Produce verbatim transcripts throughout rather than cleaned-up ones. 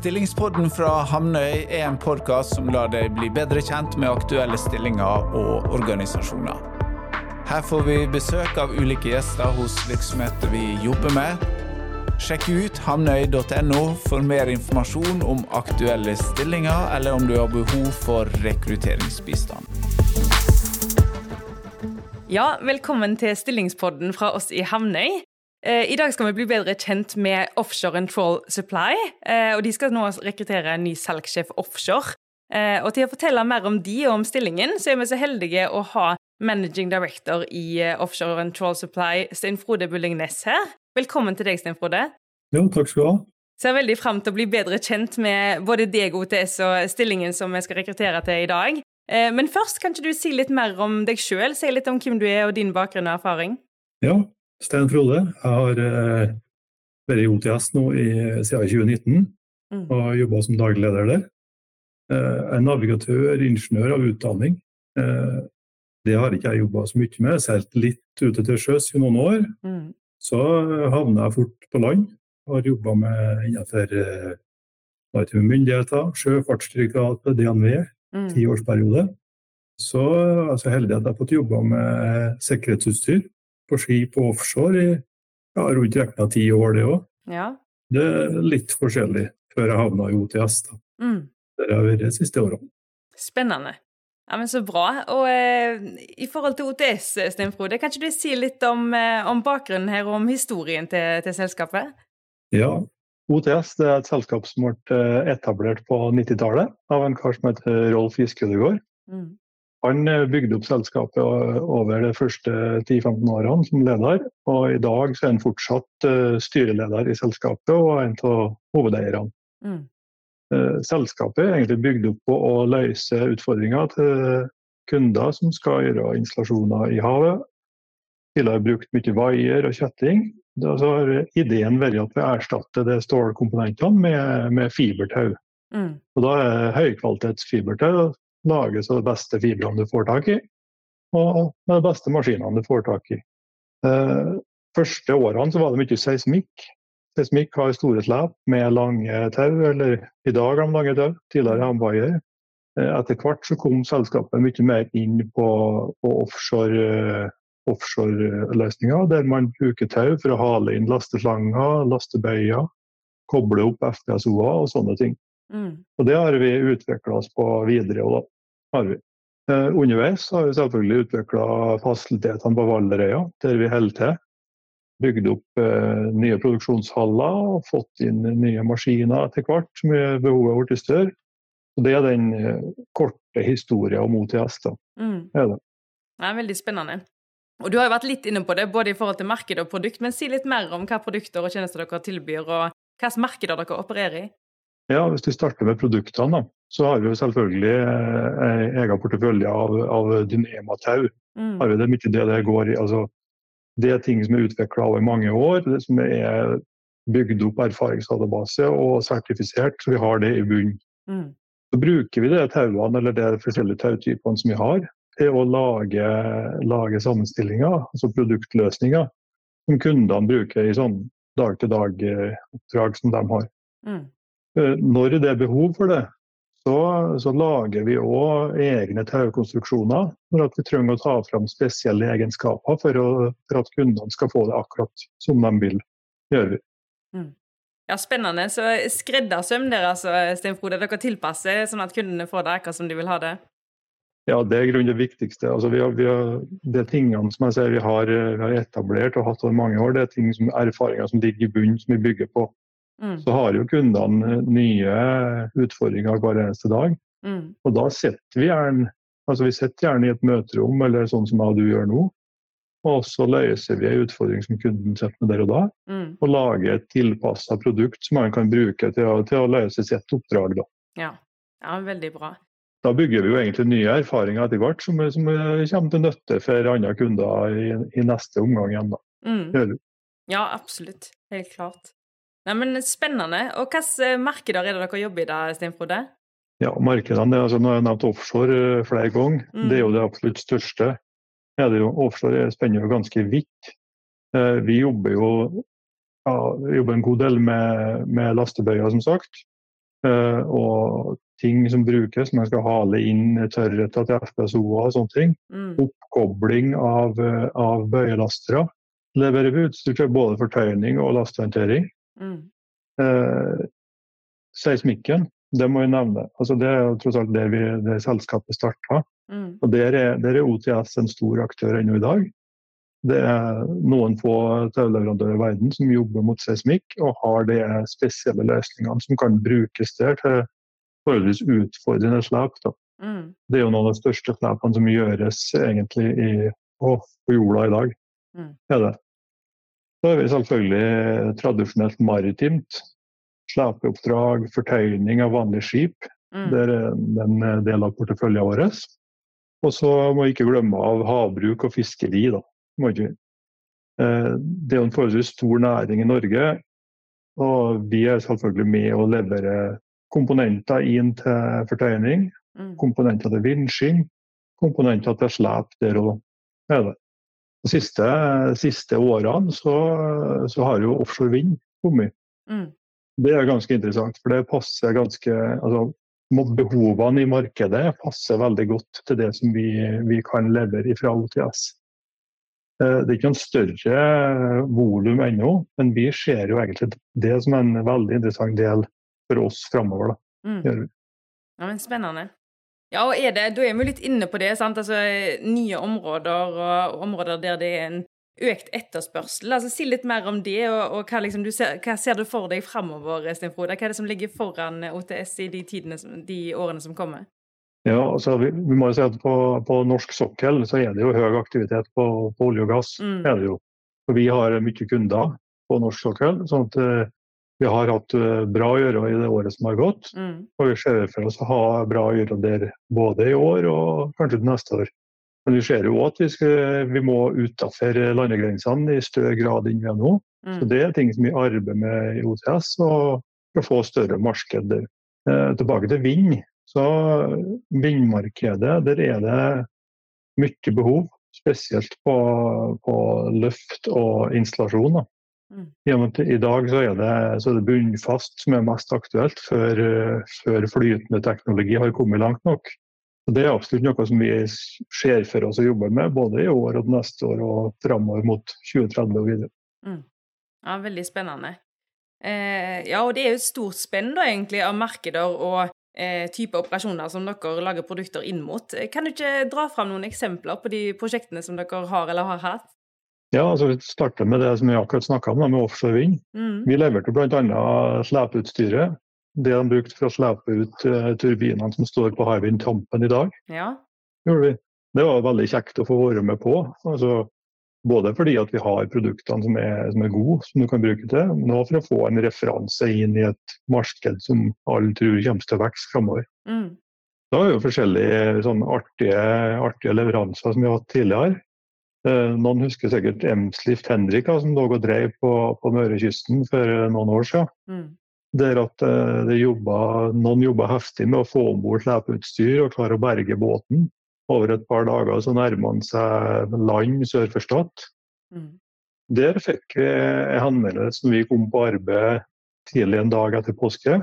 Stillingspodden fra Hamnøy er en podcast som lar deg bli bedre kjent med aktuelle stillinger og organisasjoner. Her får vi besøk av ulike gjester hos virksomheter vi jobber med. Sjekk ut hamnøy punktum no for mer informasjon om aktuelle stillinger, eller om du har behov for rekrutteringsbistand. Ja, velkommen til Stillingspodden fra oss i Hamnøy. I dag skal vi bli bedre kjent med Offshore and Troll Supply, og de skal nå rekruttere en ny salgssjef offshore. Og til å fortelle mer om de og om stillingen, så er vi så heldige å ha Managing Director i Offshore and Troll Supply, Stein Frode Bulling-Næss her. Velkommen til deg, Stein Frode. Jo, takk skal du ha. Så jeg er veldig frem til å bli bedre kjent med både deg, O T S, og stillingen som vi skal rekruttere til i dag. Men først, kan ikke du si litt mer om deg selv? Si litt om hvem du er og din bakgrunn og erfaring. Ja, Stein Frode. Jeg har eh, vært i O T S nå i, siden tjue nitten, mm. og har jobbet som daglig leder der. Eh, jeg er navigatør, ingeniør av utdanning. Eh, det har ikke jeg jobbet så mye med. Jeg har seilt litt ute til sjøs i noen år. Mm. Så havnet jeg fort på land, og har jobbet med innenfor eh, myndigheter, Sjøfartsdirektoratet, D N V, mm. ti årsperiode. Så jeg er så heldig at jeg har fått jobbet med sikkerhetsutstyr på skip og offshore i ja, rundt rekna ti år det også. Ja. Det er litt forskjellig før jeg havnet i O T S da. Mm. Det har vært de siste årene. Spennende. Ja, men så bra. Og eh, i forhold til O T S, Stein Frode, kan ikke du si litt om, eh, om bakgrunnen her og om historien til, til selskapet? Ja, O T S det er et selskap som ble etablert på nittitallet av en kar som heter Rolf Giskødegård. Mm. Han bygde opp selskapet over de første ti til femten årene som leder, og i dag så er han fortsatt styreleder i selskapet og en av hovedeierne. Mm. Selskapet er egentlig bygd opp på å løse utfordringer til kunder som skal gjøre installasjoner i havet. Tidligere har brukt mye vaier og kjetting. Da har ideen vært at vi erstatter de stålkomponentene med, med fibertau. Mm. Og da er høykvalitets fibertau lages av de beste fibrene du får tak i, og de beste maskinene du får tak i. Eh, første årene så var det mye seismikk. Seismikk har store slep med lange tau, eller i dag har de lange tau, tidligere hamvaier. Eh, etter hvert så kom selskapet mye mer inn på, på offshore, offshore løsninger, der man bruker tau for å hale inn lasteslanger, lastebøyer, koble opp F P S O-er og sånne ting. Mm. Og det har vi utviklet oss på videre, og da har vi. Eh, underveis har vi selvfølgelig utviklet fasilitetene på Valderøya, der vi holder til. Bygd opp eh, nye produksjonshaller og fått inn nye maskiner etter hvert, som er behovet vårt i større. Og det er den eh, korte historien om O T S da. Mm. Er det. Det er veldig spennende. Og du har jo vært litt inne på det, både i forhold til marked og produkt, men si litt mer om hva produkter og tjenester dere tilbyr, og hva markeder dere opererer i. Ja, hvis vi starter med produktene, da, så har vi jo selvfølgelig en egen portefølje av, av Dynema-tau. Mm. Har vi det mye det det går i, altså det er ting som er utviklet over mange år, det som er bygd opp erfaringsdatabase og sertifisert, så vi har det i bunn. Mm. Så bruker vi det tauene, eller det forskjellige tautypene som vi har, til å lage, lage sammenstillinger, altså produktløsninger, som kundene bruker i sånn dag-til-dag-oppdrag som de har. Mm. Når det er behov for det, så, så lager vi også egne taukonstruksjoner, for at vi trenger å ta frem spesielle egenskaper for, å, for at kundene skal få det akkurat som de vil gjøre. Mm. Ja, spennende. Så skreddersøm dere, altså, Stein Frode, dere tilpasser sånn at kundene får det akkurat som de vil ha det? Ja, det er i grunnen det viktigste. Altså, vi har, vi har, det er tingene som jeg ser vi har, vi har etablert og hatt over mange år, det er ting som, erfaringer som ligger i bunn, som vi bygger på. Mm. Så har jo kundene nye utfordringer hver eneste dag. Mm. Og da setter vi gjerne, altså vi setter gjerne i et møterom, eller sånn som du gjør nå, og så løser vi en utfordring som kunden setter med der og da, mm. og lager et tilpasset produkt som man kan bruke til å, til å løse sitt oppdrag da. Ja. Ja, veldig bra. Da bygger vi jo egentlig nye erfaringer etter hvert, som, som kommer til nytte for andre kunder i, i neste omgang igjen da. Mm. Ja, absolutt. Helt klart. Nei, men spennende. Og hvilke markeder er det dere jobber i da, Stein Frode? Ja, markedene, altså, nå har jeg nevnt offshore flere ganger. Mm. Det er jo det absolutt største. Ja, det er jo, offshore spenner jo ganske vidt. Vi jobber jo ja, vi jobber en god del med, med lastebøyer, som sagt. uh, og ting som brukes, man skal hale inn tørrheter til F P S O-er og sånne ting. Mm. Oppkobling av, av bøyelastere. Leverer vi utstyr til både fortøyning og lastehåndtering. Mm. Uh, seismikken, det må jeg nevne. Altså, det er jo tross alt det, vi, det selskapet startet. Mm. Og der er, der er O T S en stor aktør ennå i dag. Det er noen få tauleverandører i verden som jobber mot seismikk og har de spesielle løsningene som kan brukes der til forholdsvis utfordrende slep. Mm. Det er jo noen av de største slepene som gjøres egentlig i, å, på jorda i dag. Mm. Er det. Så er vi selvfølgelig tradisjonelt maritimt. Slepeoppdrag, fortøyning av vanlige skip. Mm. Det er en del av porteføljen vår. Og så må vi ikke glemme av havbruk og fiskeri da. Det er jo en forholdsvis stor næring i Norge, og vi er selvfølgelig med å levere komponenter inn til fortøyning, mm. komponenter til vinsjing, komponenter til slep der og er det. De siste, siste årene så, så har jo offshore vind kommet. Mm. Det er ganske interessant, for det passer ganske, altså behovene i markedet passer veldig godt til det som vi, vi kan levere fra O T S. Det er ikke en større volum ennå, men vi ser jo egentlig det som en veldig interessant del for oss fremover. Da. Mm. Ja, men spennende. Ja, og er det, da er vi litt inne på det, sant? Altså, nye områder og områder der det er en økt etterspørsel. Altså, si litt mer om det, og, og hva, liksom, du ser, hva ser du for deg fremover, Sten Frode? Hva er det som ligger foran O T S i de, tidene, de årene som kommer? Ja, altså vi, vi må jo si at på, på norsk sokkel så er det jo høy aktivitet på, på olje og gass. Mm. Er det jo. Og vi har mye kunder på norsk sokkel, sånn at uh, vi har hatt uh, bra å gjøre i det året som har gått. Mm. Og vi ser for oss å ha bra å gjøre der både i år og kanskje til neste år. Men vi ser jo også at vi, skal, vi må utenfor landegrensene i større grad enn vi er nå. Mm. Så det er ting som vi arbeider med i O T S og for å få større marked der. Uh, tilbake til vind. Så vindmarkedet, der er det mye behov, spesielt på, på løft og installasjon. Mm. I dag så er, det, så er det bunnfast som er mest aktuelt før, før flytende teknologi har kommet langt nok. Og det er absolutt noe som vi ser for oss å jobbe med, både i år og neste år og fremover mot tjue tretti og videre. Mm. Ja, veldig spennende. Eh, ja, og det er jo et stort spenn da egentlig av markeder og Eh, type operasjoner som dere lager produkter inn mot. Kan du ikke dra frem noen eksempler på de prosjektene som dere har eller har hatt? Ja, altså vi starter med det som vi akkurat snakket om, med offshore vind. Mm. Vi leverte blant annet slepeutstyret. Det de brukte for å slepe ut uh, turbinene som står på Hywind Tampen i dag. Ja. Gjorde vi. Det var veldig kjekt å få være med på. Altså, både fordi at vi har produktene som er, som er gode, som du kan bruke til, men også for å få en referanse inn i et marked som alle tror kommer til å vokse fremover. Mm. Da er jo forskjellige sånne artige, artige leveranser som vi har hatt tidligere. Eh, noen husker sikkert Emslift Henrika, som lå og drev på, på Mørekysten for noen år siden. Mm. Der at eh, det jobbet, noen jobbet heftig med å få ombord slepeutstyr og klare å berge båten. Over et par dager så nærmer man seg land sør for Stad. Mm. Der fikk vi en henvendelse når vi kom på arbeid tidlig en dag etter påske,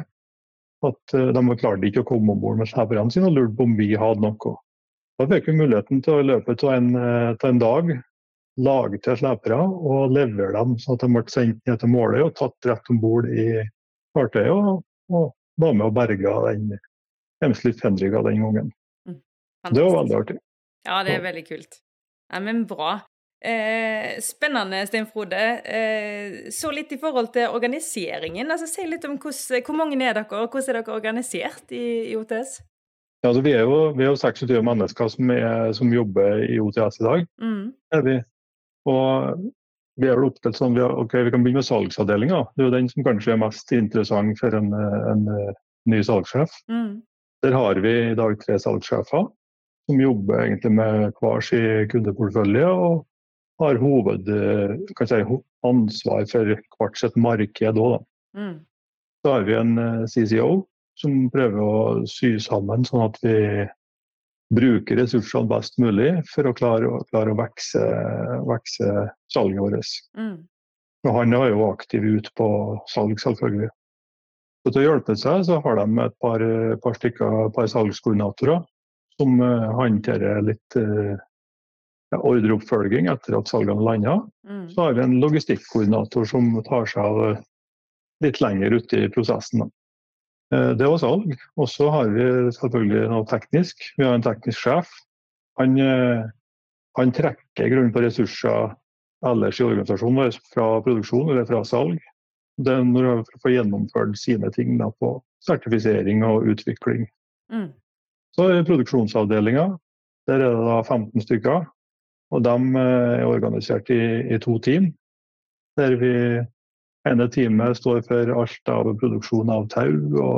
at de klarte ikke å komme ombord med sleperne sine og lurte på om vi hadde noe. Da fikk vi muligheten til å løpe til en, til en dag, lage til slepere og levere dem så at de ble sendt ned til målet og tatt rett ombord i fartøyet og, og var med og berga den Emslift Henrika den gangen. Fantastisk. Det var veldig artig. Ja, det er veldig kult. Ja, men bra. Eh, spennende, Sten Frode. Eh, så litt i forhold til organiseringen. Altså, si litt om hvordan, hvor mange er dere, og hvordan er dere organisert i, i O T S? Ja, altså, vi er jo, vi er jo seksogtyve mennesker som, er, som jobber i O T S i dag. Mm. Er vi. Og vi er vel oppdelt sånn, vi, har, okay, vi kan begynne med salgsavdelingen. Det er jo den som kanskje er mest interessant for en, en, en ny salgssjef. Mm. Der har vi i dag tre salgssjefer som jobber egentlig med hver sin kundeportfølje og har hoved, kan si, ansvar for hvert sitt marked også. Mm. Så har vi en C C O som prøver å sy sammen sånn at vi bruker ressursene best mulig for å klare, klare å vekse, vekse salget vårt. Mm. Og han er jo aktiv ut på salg selvfølgelig. Så til å hjelpe seg så har de et par, par stykker, et par salgskoordinatorer som uh, håndterer litt uh, ja, ordreoppfølging etter at salgene lander. Mm. Så har vi en logistikkoordinator som tar seg av uh, litt lenger ute i prosessen. Uh, det var salg. Og så har vi selvfølgelig noe teknisk. Vi har en teknisk sjef. Han, uh, han trekker grunn på ressurser ellers i organisasjonen vår fra produksjon eller fra salg. Det er når vi får gjennomført sine ting da, på sertifisering og utvikling. Mm. Så er det produksjonsavdelinger. Der er det da femten stykker. Og de er organisert i, i to team. Der vi, ene teamet står for alt av produksjon av tau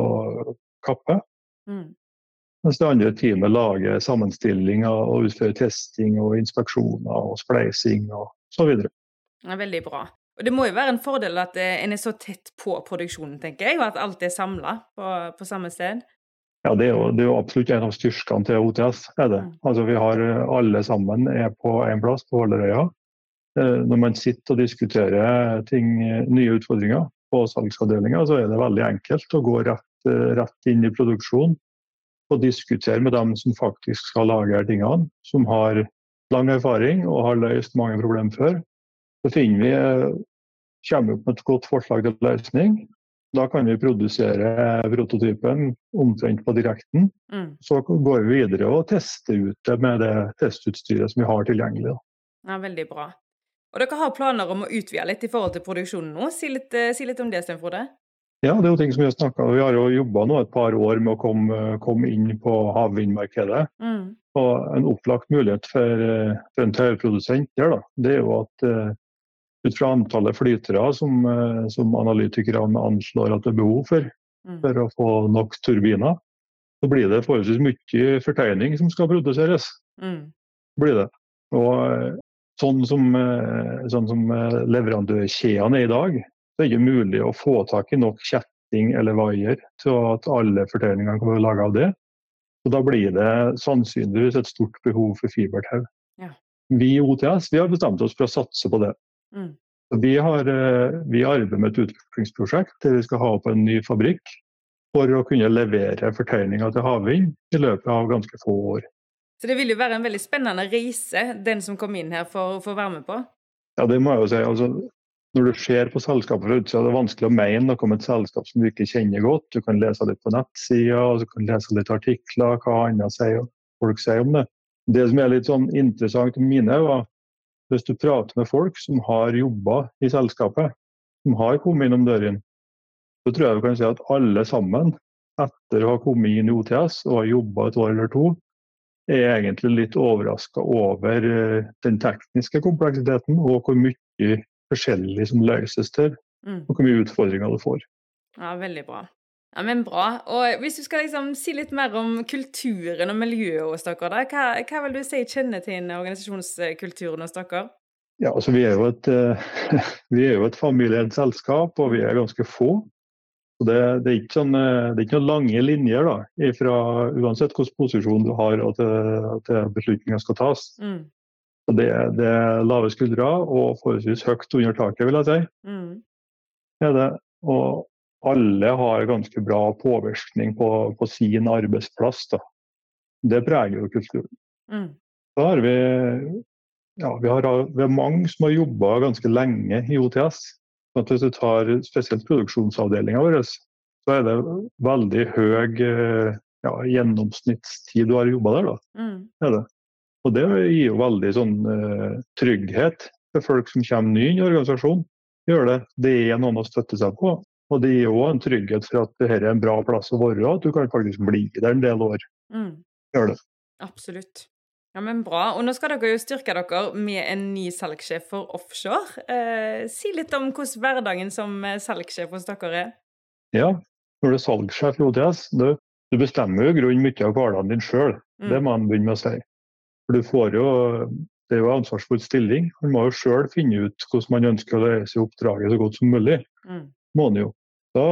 og kappe. Mm. Mens det andre teamet lager sammenstillinger og utfører testing og inspeksjoner og spleising og så videre. Det er veldig bra. Og det må jo være en fordel at en er så tett på produksjonen, tenker jeg, og at alt er samlet på, på samme sted. Ja, det er, jo, det er jo absolutt en av styrkene til O T S, er det. Mm. Altså vi har alle sammen er på en plass på Vålerøya. Når man sitter og diskuterer ting, nye utfordringer på salgsavdelingen, så er det veldig enkelt å gå rett, rett inn i produksjon og diskutere med dem som faktisk skal lage her tingene, som har lang erfaring og har løst mange problemer før. Så finner vi, kommer opp med et godt forslag til løsning. Da kan vi produsere prototypen omtrent på direkten. Mm. Så går vi videre og tester ut det med det testutstyret som vi har tilgjengelig. Ja, veldig bra. Og dere har planer om å utvide litt i forhold til produksjonen nå. Si litt, si litt om det, Sten Frode. Ja, det er jo ting som vi har snakket om. Vi har jo jobbet nå et par år med å komme, komme inn på havvindmarkedet. Mm. Og en opplagt mulighet for, for en tauprodusent der, da, det er jo at ut fra antallet flytere som, som analytikerne anslår at det er behov for, mm. for å få nok turbiner, så blir det forholdsvis mye fortøyning som skal produseres. Mm. Blir det. Og sånn som, sånn som leverandørkjedene er i dag, det er ikke mulig å få tak i nok kjetting eller vaier til at alle fortøyningene kan være laget av det. Og da blir det sannsynligvis et stort behov for fibertau. Ja. Vi i O T S vi har bestemt oss for å satse på det. Mm. Vi, har, vi arbeider med et utviklingsprosjekt der vi skal ha opp en ny fabrikk for å kunne levere fortøyninger til havvind i løpet av ganske få år. Så det vil jo være en veldig spennende reise, den som kom inn her for å få være med på? Ja, det må jeg jo si. Altså, når du ser på selskapet fra utsida, det er vanskelig å mene noe om et selskap som du ikke kjenner godt. Du kan lese litt på nettsida, og du kan lese litt artikler, hva andre sier, folk sier om det. Det som er litt sånn interessant til mine var hvis du prater med folk som har jobbet i selskapet, som har kommet innom døren, så tror jeg du kan si at alle sammen, etter å ha kommet inn i O T S og har jobbet et år eller to, er egentlig litt overrasket over den tekniske kompleksiteten og hvor mye forskjellig som løses til, og hvor mye utfordringer du får. Ja, veldig bra. Ja, men bra. Og hvis du skal liksom si litt mer om kulturen og miljøet hos dere, da, hva, hva vil du si kjennetegner organisasjonskulturen hos dere? Ja, altså vi er jo et, vi er jo et familieeid selskap, og vi er ganske få. Så det, det, er ikke sånn, det er ikke noen lange linjer da, ifra, uansett hvilken posisjon du har og til, til beslutninger skal tas. Mm. Så det, det er lave skuldre og forholdsvis høyt under taket, vil jeg si. Mm. Er det. Og alle har ganske bra påvirkning på, på sin arbeidsplass. Da. Det preger jo kulturen. Mm. Så har vi, ja, vi, har, vi har mange som har jobbet ganske lenge i O T S. Så hvis du tar spesielt produksjonsavdelingen vår, så er det veldig høy ja, gjennomsnittstid du har jobbet der. Da. Mm. Er det. Og det gir jo veldig sånn, uh, trygghet for folk som kommer ny i organisasjonen. Gjør det. Det er noen å støtte seg på. Og det gir jo en trygghet for at dette er en bra plass å være, at du kan faktisk bli der en del år. Mm. Gjør det. Absolutt. Ja, men bra. Og nå skal dere jo styrke dere med en ny salgssjef for offshore. Eh, si litt om hvordan hverdagen som salgssjef hos dere er. Ja, når du er salgssjef i O T S, du, du bestemmer jo grunn mye av hverdagen din selv. Mm. Det må man begynne med å si. For du får jo, det er jo ansvarsfull stilling. Man må jo selv finne ut hvordan man ønsker å løse oppdraget så godt som mulig. Mm. Må man jo. Da,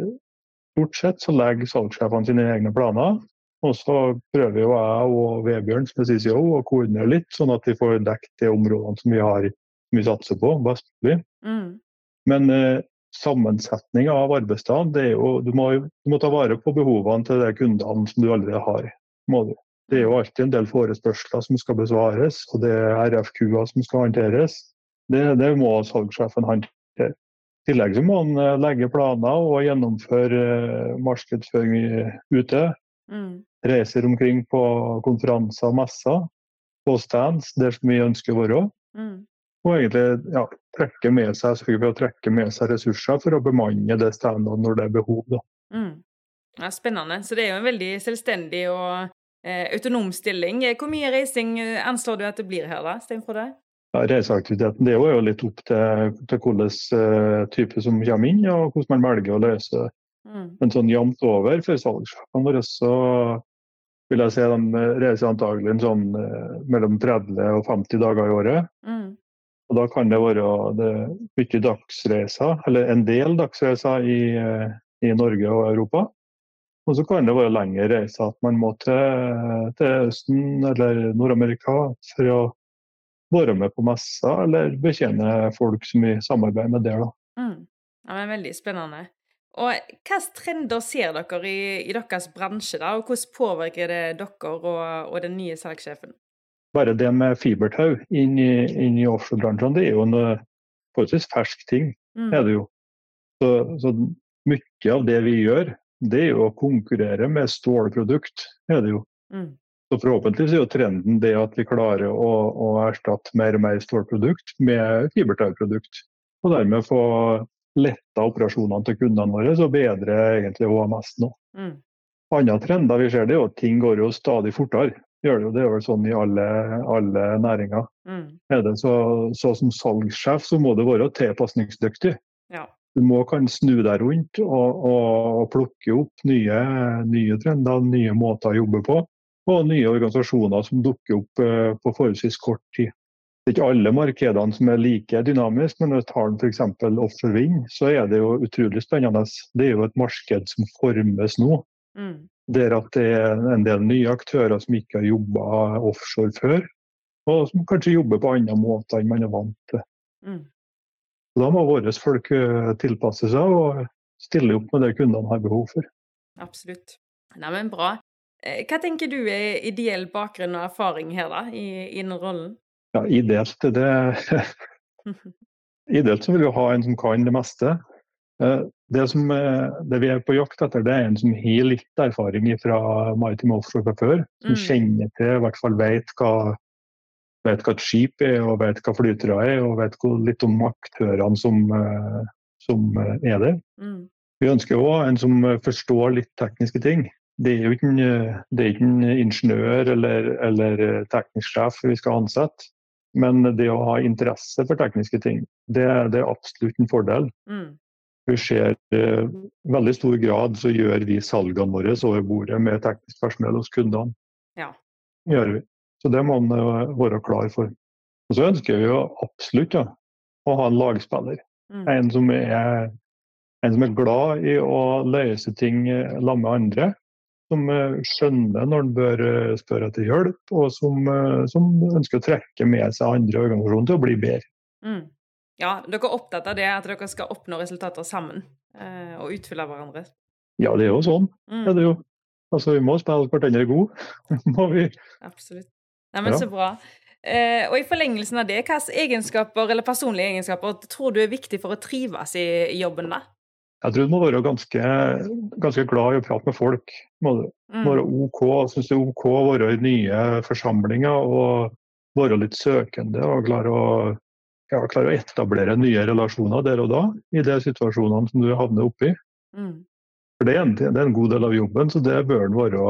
stort sett så legger salgssjefene sine egne planer, og så prøver jo jeg og Vebjørn som er C C O å koordinere litt, sånn at vi får dekket de områdene som vi har, som vi satser på, best mulig. Mm. Men eh, sammensetning av arbeidsdagen, det er jo, du må, du må ta vare på behovene til de kundene som du allerede har. Må du. Det er jo alltid en del forespørsler som skal besvares, og det er R F Q-er som skal håndteres. Det, det må salgssjefen håndtere. I tillegg så må han legge planer og gjennomføre markedsføring ute. Mm. Reiser omkring på konferanser og messer, på stands, der som vi ønsker å være. Mm. Og egentlig ja, trekke med seg, sørge for å trekke med seg ressurser for å bemanne det standet når det er behov. Da. Mm. Ja, spennende. Så det er jo en veldig selvstendig og eh, autonom stilling. Hvor mye reising anslår du at det blir her da, Stein Frode? Ja, reiseaktiviteten det er jo litt opp til, til hvordan uh, type som kommer inn, og hvordan man velger å løse det. Mm. Men sånn jevnt over for salgssjefene våre, så vil jeg si at de reiser antagelig en sånn uh, mellom tretti og femti dager i året. Mm. Og da kan det være det, mye dagsreiser, eller en del dagsreiser i, i Norge og Europa. Og så kan det være lengre reiser at man må til, til Østen eller Nord-Amerika for å være med på messer eller betjene folk som vi samarbeider med der. Da. Mm. Ja, men veldig spennende. Og hvilke trender ser dere i, i deres bransje, da, og hvordan påvirker det dere og, og den nye salgssjefen? Bare det med fibertau inn i, inn i offshore-bransjen, det er jo en forholdsvis fersk ting, mm. er det jo. Så, så mye av det vi gjør, det er jo å konkurrere med stålprodukt, er det jo. Mm. Så forhåpentligvis er jo trenden det at vi klarer å, å erstatte mer og mer stålprodukt med fibertauprodukt. Og dermed få letta operasjonene til kundene våre, så bedre egentlig H M S nå. Mm. Andre trender vi ser det er jo at ting går jo stadig fortere. Gjør det jo, det er vel sånn i alle, alle næringer. Mm. Er det så, så som salgssjef så må det være tilpasningsdyktig. Ja. Du må kan snu deg rundt og, og, og plukke opp nye, nye trender, nye måter å jobbe på, og nye organisasjoner som dukker opp uh, på forholdsvis kort tid. Det er ikke alle markedene som er like dynamiske, men når vi tar for eksempel offshore vind, så er det jo utrolig spennende. Det er jo et marked som formes nå. Mm. Der at det er en del nye aktører som ikke har jobbet offshore før, og som kanskje jobber på andre måter enn man er vant til. Mm. Da må våre folk tilpasse seg og stille opp med det kundene har behov for. Absolutt. Nei, men bra. Hva tenker du er ideell bakgrunn og erfaring her da, i, i den rollen? Ja, ideelt det Ideelt så vil vi ha en som kan det meste. Det, som, det vi er på jakt etter, det er en som har litt erfaring fra Maritime Offshore fra før, som mm. kjenner til, i hvert fall vet hva, vet hva et skip er, og vet hva flytere er, og vet litt om aktørene som, som er der. Mm. Vi ønsker også en som forstår litt tekniske ting. Det er jo ikke en, det er ikke en ingeniør eller, eller teknisk sjef vi skal ansette, men det å ha interesse for tekniske ting, det, det er absolutt en fordel. Mm. Vi ser eh, veldig stor grad så gjør vi salgene våre over bordet med teknisk personell hos kundene. Ja. Gjør vi. Så det må man uh, være klar for. Og så ønsker vi jo absolutt ja, å ha en lagspiller. Mm. En, som er, en som er glad i å løse ting sammen med andre. Som uh, skjønner når han bør uh, spørre etter hjelp, og som, uh, som ønsker å trekke med seg andre organisasjoner til å bli bedre. Mm. Ja, dere er opptatt av det, at dere skal oppnå resultater sammen eh, og utfylle hverandre. Ja, det er jo sånn. Mm. Ja, det er jo. Altså, vi må spille hverandre god. må vi. Absolutt. Nei, men ja. Så bra. Eh, og i forlengelsen av det, hvilke egenskaper eller personlige egenskaper tror du er viktig for å trives i, i jobben da? Jeg tror du må være ganske, ganske glad i å prate med folk. Må du mm. være OK, synes det er OK å være i nye forsamlinger og være litt søkende og klare å Ja, klare å etablere nye relasjoner der og da, i de situasjonene som du havner oppi. Mm. For det er, en, det er en god del av jobben, så det bør den være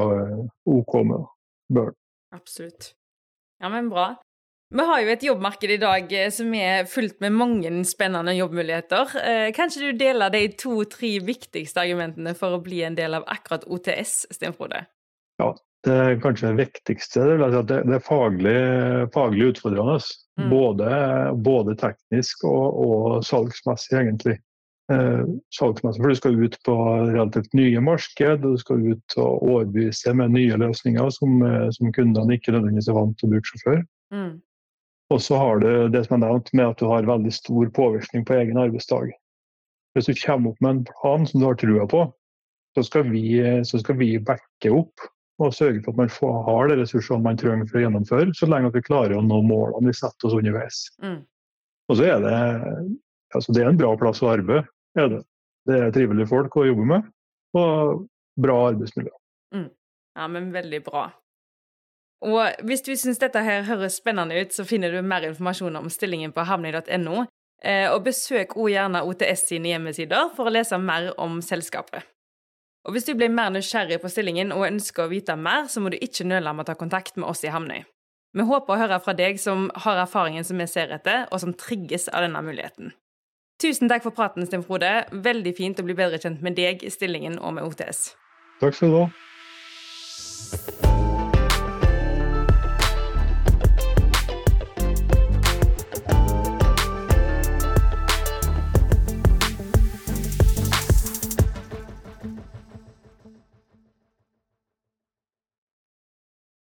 OK med. Bør. Absolutt. Ja, men bra. Vi har jo et jobbmarked i dag som er fullt med mange spennende jobbmuligheter. Eh, kanskje du deler de to-tre viktigste argumentene for å bli en del av akkurat O T S, Stein Frode? Ja, det er kanskje det viktigste. Det er, det er faglig, faglig utfordrende. Mm. Både, både teknisk og, og salgsmessig, egentlig. Eh, salgsmessig, for du skal ut på relativt nye marked, og du skal ut og overbevise med nye løsninger som, som kundene ikke nødvendigvis er vant til å bruke seg før. Mm. Og så har du det som er nevnt med at du har veldig stor påvirkning på egen arbeidsdag. hvis du kommer opp med en plan som du har trua på, så skal vi, så skal vi backe opp og sørge for at man får, har de ressursene man trenger for å gjennomføre, så lenge at vi klarer å nå målene vi setter oss underveis. Mm. Og så er det, altså det er en bra plass å arbeide, er det. Det er trivelige folk å jobbe med, og bra arbeidsmiljø. Mm. Ja, men veldig bra. Og hvis du synes dette her høres spennende ut, så finner du mer informasjon om stillingen på havnøy punktum no, og besøk også gjerne O T S sine hjemmesider for å lese mer om selskapet. Og hvis du blir mer nysgjerrig på stillingen og ønsker å vite mer, så må du ikke nøle med å ta kontakt med oss i Hamnøy. Vi håper å høre fra deg som har erfaringen som vi ser etter, og som trigges av denne muligheten. Tusen takk for praten, Sten Frode. Veldig fint å bli bedre kjent med deg i stillingen og med O T S. Takk skal du ha.